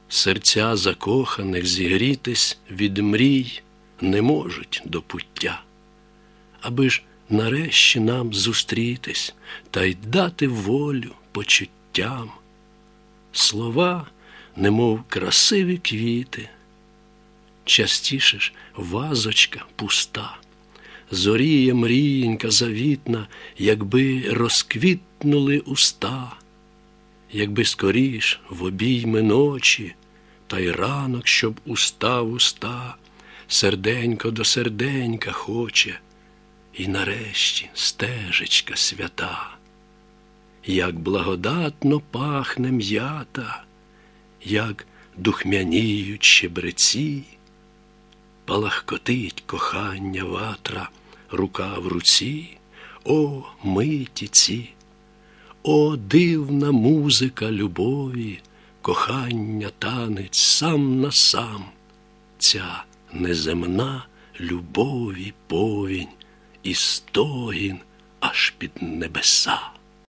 Серця закоханих зігрітись від мрій не можуть до пуття. Аби ж нарешті нам зустрітись та й дати волю почуттям. Слова, немов красиві квіти, частіше ж вазочка пуста. Зоріє мрієнька завітна, якби розквітнули уста, якби скоріш в обійми ночі, та й ранок, щоб уста в уста, серденько до серденька хоче, і нарешті стежечка свята. Як благодатно пахне м'ята, як духмяніють чебреці, палахкотить кохання ватра, рука в руці, о, миті ці! О, дивна музика любові, кохання танець сам на сам, ця неземна любові повінь і стогін аж під небеса.